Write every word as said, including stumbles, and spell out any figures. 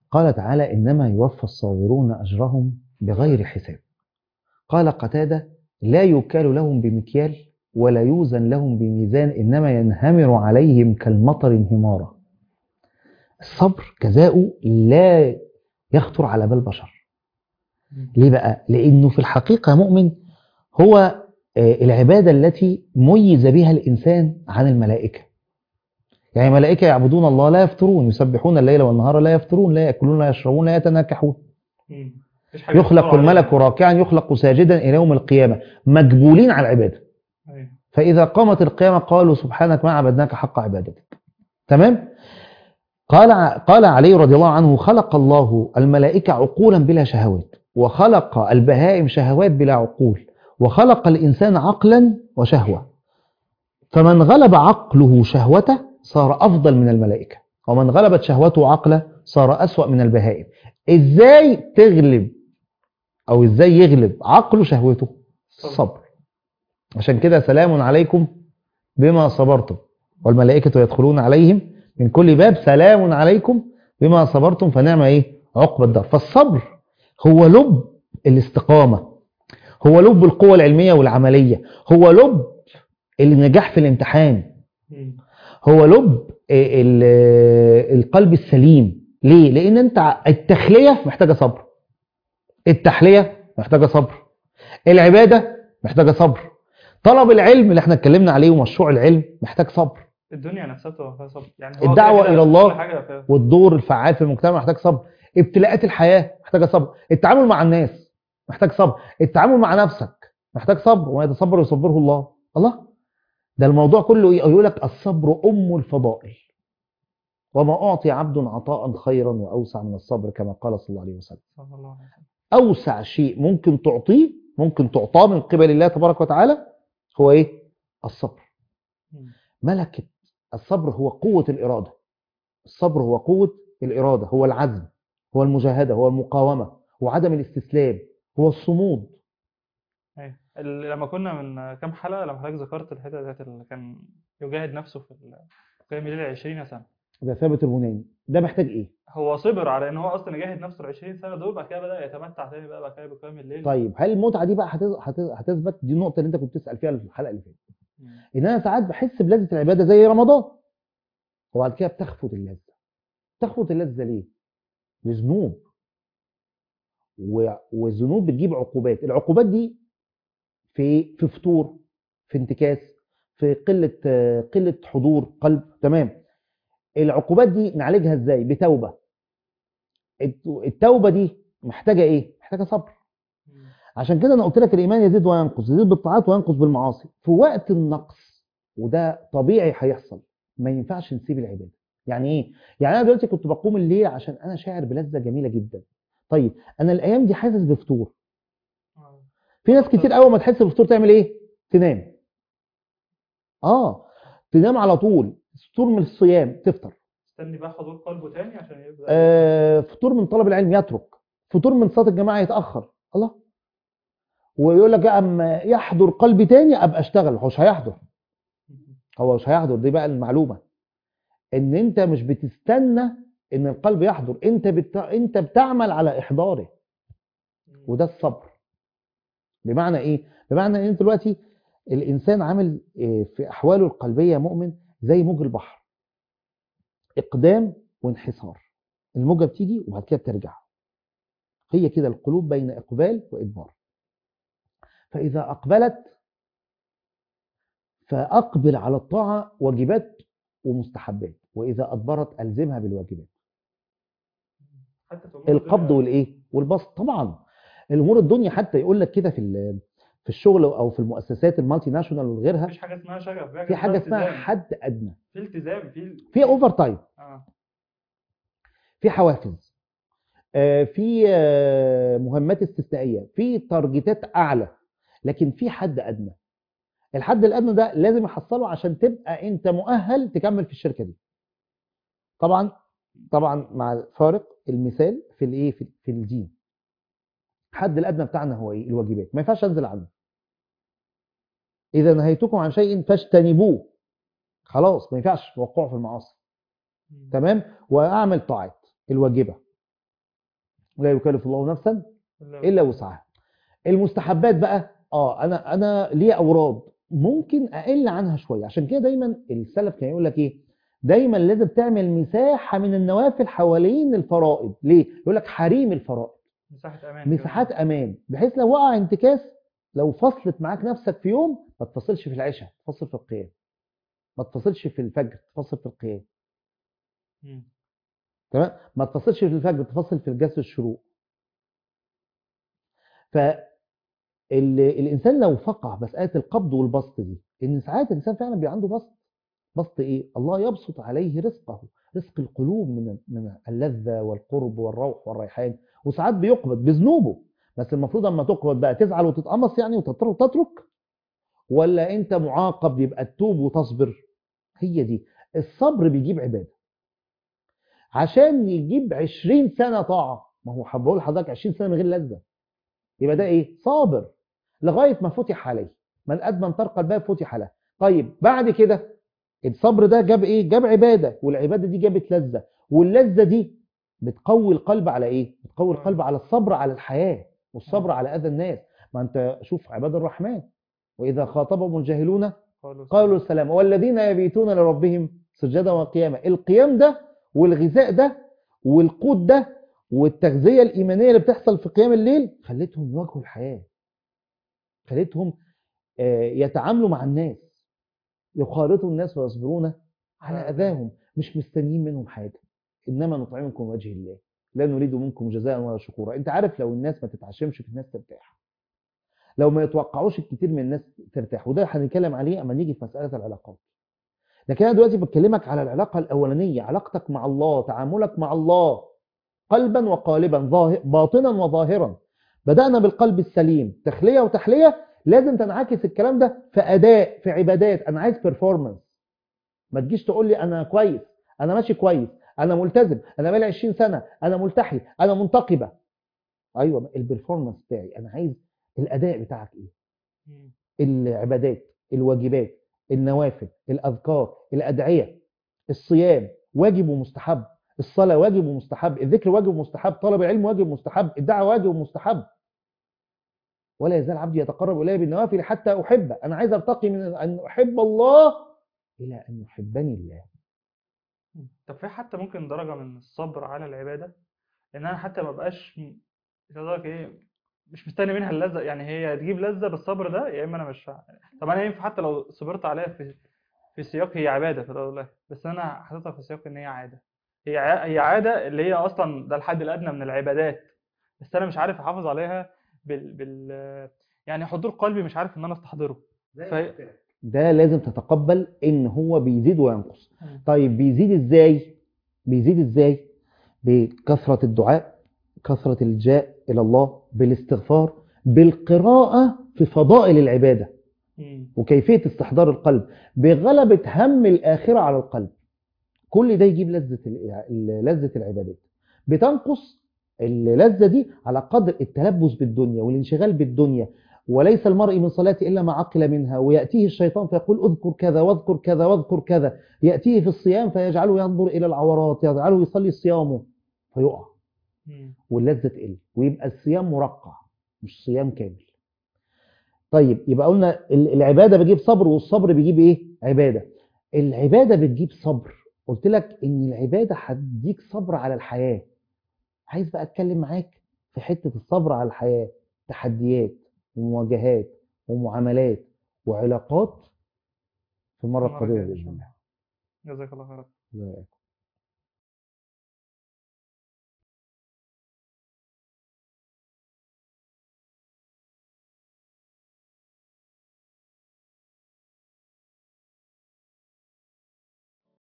قال تعالى إنما يوفى الصابرون أجرهم بغير حساب. قال قتادة لا يكال لهم بمكيال ولا يوزن لهم بميزان إنما ينهمر عليهم كالمطر انهمارا. الصبر جزاؤه لا يخطر على بال بشر. ليه بقى؟ لأنه في الحقيقة مؤمن هو العبادة التي ميز بها الإنسان عن الملائكة. يعني ملائكة يعبدون الله لا يفترون، يسبحون الليل والنهار لا يفترون، لا يأكلون لا يشربون لا يتناكحون. يخلق الملك راكعا يخلق ساجدا إلى يوم القيامة، مجبولين على العبادة. فإذا قامت القيامة قالوا سبحانك ما عبدناك حق عبادتك. تمام؟ قال قال علي رضي الله عنه خلق الله الملائكة عقولا بلا شهوات، وخلق البهائم شهوات بلا عقول، وخلق الإنسان عقلا وشهوة، فمن غلب عقله شهوته صار أفضل من الملائكة، ومن غلبت شهوته عقله صار أسوأ من البهائم. إزاي تغلب أو إزاي يغلب عقله شهوته؟ الصبر. عشان كده سلام عليكم بما صبرتم والملائكة يدخلون عليهم من كل باب سلام عليكم بما صبرتم فنعم إيه عقب الدار. فالصبر هو لب الاستقامة، هو لب القوة العلمية والعملية، هو لب النجاح في الامتحان، هو لب القلب السليم. ليه؟ لأن أنت التخلية محتاجة صبر، التحلية محتاجة صبر، العبادة محتاجة صبر، طلب العلم اللي احنا اتكلمنا عليه ومشروع العلم محتاج صبر، الدنيا نفسها فيها صبر، يعني هو الدعوة إلى الله والدور الفعال في المجتمع محتاج صبر، ابتلاءات الحياة محتاجة صبر، التعامل مع الناس محتاج صبر، التعامل مع نفسك محتاج صبر، وما يتصبر يصبره الله. الله ده الموضوع كله يقول لك الصبر أم الفضائل، وما أعطي عبد عطاء خيرا وأوسع من الصبر كما قال صلى الله عليه وسلم. أوسع شيء ممكن تعطيه ممكن تعطاه من قبل الله تبارك وتعالى هو إيه؟ الصبر. ملكة الصبر هو قوة الإرادة، الصبر هو قوة الإرادة، هو العزم، هو المجاهدة، هو المقاومة، هو عدم الاستسلام، هو الصمود. أيه. لما كنا من كام حلقة لما حضرتك ذكرت الحتة ديت اللي كان يجاهد نفسه في قيام الليل عشرين سنة، ده ثابت البناني، ده محتاج إيه؟ هو صبر على إن هو أصلا يجاهد نفسه ال عشرين سنة دول، بعد كده بدأ يتمتع تاني بقى بقى بقيام الليل. طيب هل المتعة دي بقى هتثبت؟ دي النقطة اللي أنت كنت تسأل فيها في الحلقة اللي فاتت. إن أنا ساعات بحس بلذة العبادة زي رمضان، وبعد كده بتخفت اللذة. تخفت اللذة ليه؟ لذنوب، والذنوب بتجيب عقوبات، العقوبات دي في في فطور، في انتكاس، في قلة قلة حضور قلب. تمام. العقوبات دي نعالجها ازاي؟ بتوبة. التوبة دي محتاجة ايه؟ محتاجة صبر. عشان كده انا قلت لك الايمان يزيد وينقص، يزيد بالطاعات وينقص بالمعاصي. في وقت النقص وده طبيعي هيحصل ما ينفعش نسيب العبادة. يعني ايه؟ يعني انا دلوقتي كنت بقوم الليل عشان انا شاعر بلذة جميلة جدا. طيب انا الايام دي حاسس بفطور. في ناس كتير اول ما تحس بفطور تعمل ايه؟ تنام. اه تنام على طول. فطور من الصيام تفطر، استني بقى حضور قلبه تاني عشان يبدا. آه فطور من طلب العلم يترك، فطور من صلاه الجماعه يتاخر. الله. ويقول لك اما يحضر قلبي تاني ابقى اشتغل. هو مش هيحضر، هو مش هيحضر. دي بقى المعلومه ان انت مش بتستنى ان القلب يحضر، انت بت... انت بتعمل على احضاره، وده الصبر. بمعنى ايه؟ بمعنى ان انت دلوقتي الانسان عامل في احواله القلبيه مؤمن زي موج البحر، اقدام وانحسار. الموجه بتيجي وبعد كده بترجع. هي كده القلوب بين اقبال وادبار. فاذا اقبلت فاقبل على الطاعه واجبات ومستحبات، واذا ادبرت الزمها بالواجبات. القبض والايه والبسط. طبعا الامور الدنيا حتى يقول لك كده في في الشغل او في المؤسسات المالتي ناشونال وغيرها، مفيش حاجه اسمها شغف، في حاجه اسمها حد ادنى، في التزام، في في اوفر تايم، اه في حوافز، آه في آه مهمات استثنائيه، في تارجتات اعلى، لكن في حد ادنى. الحد الادنى ده لازم يحصله عشان تبقى انت مؤهل تكمل في الشركه دي. طبعا طبعا مع الفارق المثال في الايه في, في الدين. الحد الادنى بتاعنا هو ايه؟ الواجبات. ما ينفعش انزل عنه. اذا نهيتكم عن شيء فاجتنبوه. خلاص ما ينفعش وقوع في المعاصي. تمام. واعمل طاعات الواجبه. لا يكلف الله نفسا إلا الا وسعها. وسعها. المستحبات بقى، اه انا انا ليه اوراد ممكن اقل عنها شويه. عشان كده دايما السلف كان يقول لك ايه، دايما لازم تعمل مساحه من النوافل حوالين الفرائض. ليه؟ يقول لك حريم الفرائض، مساحة أمان كده. مساحات امان، بحيث لو وقع انتكاس، لو فصلت معاك نفسك في يوم، ما تفصلش في العشاء، تفصل في القيام. ما تفصلش في الفجر، تفصل في القيام. مم. تمام؟ ما تفصلش في الفجر، تفصل في الجلسه الشروق. فالانسان لو فقه مساله القبض والبسط دي، ان ساعات الانسان فعلا بيبقى عنده بسط. بسط ايه؟ الله يبسط عليه رزقه، رزق القلوب من من اللذه والقرب والروح والريحان. وساعات بيقبض بذنوبه. بس المفروض اما تقبض بقى تزعل وتتقمص يعني وتترك، ولا انت معاقب يبقى تتوب وتصبر؟ هي دي. الصبر بيجيب عباده. عشان يجيب عشرين سنه طاعه، ما هو بقول لحضرتك عشرين سنه من غير لذه، يبقى ده ايه؟ صابر لغايه ما فتح عليه. من ادمن طرق الباب فتح له. طيب بعد كده الصبر ده جاب ايه؟ جاب عباده، والعباده دي جابت لذه، واللذه دي بتقوي القلب على ايه؟ بتقوي آه. القلب على الصبر على الحياه، والصبر آه. على اذى الناس. ما انت شوف عباد الرحمن، واذا خاطبهم الجاهلون قالوا قالوا سلام. السلام، والذين يبيتون لربهم سجدا وقياما. القيام ده والغذاء ده والقوت ده والتغذيه الايمانيه اللي بتحصل في قيام الليل خلتهم يواجهوا الحياه، خلتهم آه، يتعاملوا مع الناس، يخالطوا الناس ويصبرون على على أذان. اذاهم، مش مستنيين منهم حاجه. انما نطعمكم وجه الله لا نريد منكم جزاء ولا شكورا. انت عارف لو الناس ما تتعشمش في الناس ترتاح، لو ما يتوقعوش الكتير من الناس ترتاح. وده هنتكلم عليه اما نيجي في مساله العلاقات. لكن انا دلوقتي بكلمك على العلاقه الاولانيه، علاقتك مع الله، تعاملك مع الله قلبا وقالبا، ظاهر باطنا وظاهرا. بدانا بالقلب السليم، تخليه وتحليه. لازم تنعكس الكلام ده في اداء، في عبادات. انا عايز بيرفورمانس. ما تجيش تقول لي انا كويس، انا ماشي كويس، انا ملتزم، انا بقالي عشرين سنه، انا ملتحي، انا منتقبه. ايوه، البرفورمانس بتاعي انا عايز الاداء بتاعك ايه؟ مم. العبادات، الواجبات، النوافل، الأذكار، الأدعية، الصيام واجب ومستحب، الصلاة واجب ومستحب، الذكر واجب ومستحب، طلب العلم واجب ومستحب، الدعوة واجب ومستحب. ولا يزال عبدي يتقرب إلي بالنوافل حتى أحبه. أنا عايز أرتقي من أن أحب الله إلى أن يحبني الله. مم. طب في حتى ممكن درجة من الصبر على العبادة، إن أنا حتى ما بقاش م- مش عايز أقولك إيه، مش مستني منها اللذة. يعني هي تجيب لذة بالصبر ده، يا إما أنا مش ه- طب أنا ينفع حتى لو صبرت عليها في في سياق هي عبادة في الأول والآخر، بس أنا حاططها في سياق إن هي عادة. هي ع- هي عادة اللي هي أصلا ده الحد الأدنى من العبادات، بس أنا مش عارف أحافظ عليها بال بال يعني حضور قلبي مش عارف إن أنا أستحضره. ف ده لازم تتقبل إن هو بيزيد وينقص. مم. طيب بيزيد إزاي؟ بيزيد إزاي؟ بكثرة الدعاء، كثرة الجاء إلى الله، بالاستغفار، بالقراءة في فضائل العبادة مم. وكيفية استحضار القلب، بغلبة هم الآخرة على القلب. كل ده يجيب لذة ال- لذة العبادات. بتنقص اللذة دي على قدر التلبس بالدنيا والانشغال بالدنيا. وليس المرء من صلاته إلا ما عقل منها. ويأتيه الشيطان فيقول اذكر كذا واذكر كذا واذكر كذا. يأتيه في الصيام فيجعله ينظر إلى العورات، يجعله يصلي صيامه فيقع، مم. واللذة تقل، ويبقى الصيام مرقع مش صيام كامل. طيب يبقى قلنا ال- العبادة بتجيب صبر، والصبر بيجيب ايه؟ عبادة. العبادة بتجيب صبر. قلت لك ان العبادة هتديك صبر على الحياة. عايز بقى اتكلم معاك في حتة الصبر على الحياة، تحديات ومواجهات ومعاملات وعلاقات في المرة المرة القادمة الجاية إن بإذن شاء الله. الله. جزاك الله خيرا. الله يبارك.